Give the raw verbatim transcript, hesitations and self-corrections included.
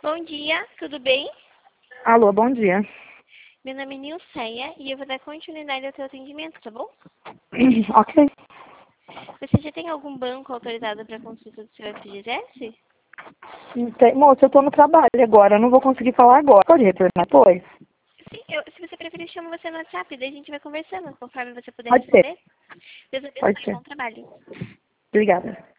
Bom dia, tudo bem? Alô, bom dia. Meu nome é Nilceia e eu vou dar continuidade ao teu atendimento, tá bom? Ok. Você já tem algum banco autorizado para consulta do seu F G T S? Tem- Moça, eu tô no trabalho agora, eu não vou conseguir falar agora. Pode retornar depois? Sim, eu, se você preferir, eu chamo você no WhatsApp, daí a gente vai conversando conforme você puder Pode ser, responder. Deus pode abençoe, ser. bom trabalho. Obrigada.